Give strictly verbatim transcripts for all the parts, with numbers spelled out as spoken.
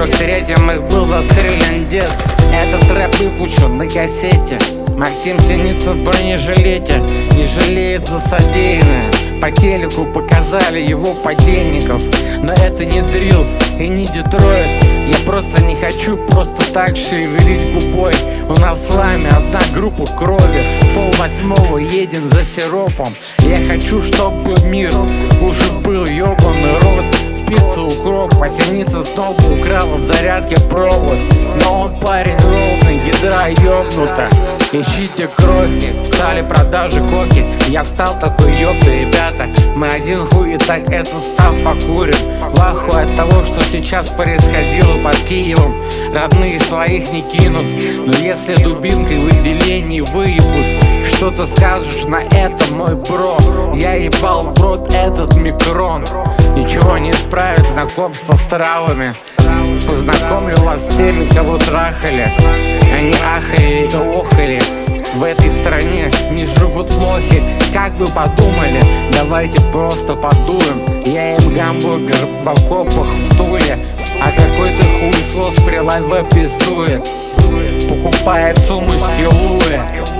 сорок третьем их был застрелен дед. Этот рэп выпущен на кассете. Максим Синицын в бронежилете не жалеет за содеянное. По телеку показали его подельников, но это не дрил и не Детройт. Я просто не хочу просто так шевелить губой. У нас с вами одна группа крови. Пол восьмого едем за сиропом. Я хочу, чтобы мир уже был ёбаный рот. В пиццу укроп, а Синицын снова украл в зарядке провод. Но он парень ровный, гидра ёбнута. Ищите крохи, встали продажи коки. Я встал такой, ёпта, ребята, мы один хуй и так этот став покурим. В ахуе от того, что сейчас происходило под Киевом. Родные своих не кинут, но если дубинкой в отделении выебут, что ты скажешь на это, мой бро? Я ебал в рот этот микрон. Ничего не исправить знакомство с травами. Познакомлю вас с теми, кого трахали. Они ахали и охали. В этой стране не живут лохи. Как вы подумали? Давайте просто подуем. Я им гамбургер в окопах в Туле, а какой-то хуесос при лайве пиздует. Покупает сумочки Луи.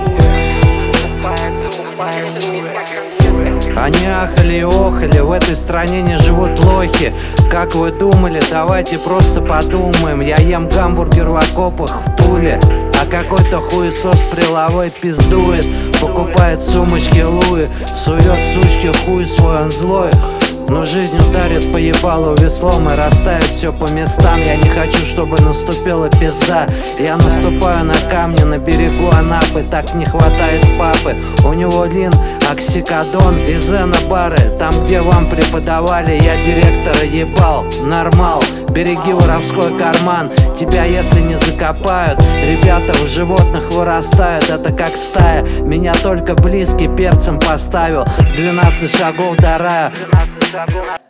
Они ахали и охали, в этой стране не живут лохи. Как вы думали, давайте просто подумаем. Я ем гамбургер в окопах в Туле, а какой-то хуесос приловой пиздует. Покупает сумочки Луи, сует сучки хуй свой, он злой. Но жизнь ударит по ебалу веслом и расставит все по местам. Я не хочу, чтобы наступила пизда. Я наступаю на камни на берегу Анапы. Так не хватает папы. У него лин, оксикодон и зенобары. Там, где вам преподавали, я директора ебал. Нормал, береги воровской карман. Тебя если не закопают, ребята в животных вырастают. Это как стая, меня только близкий перцем поставил. Двенадцать шагов до рая.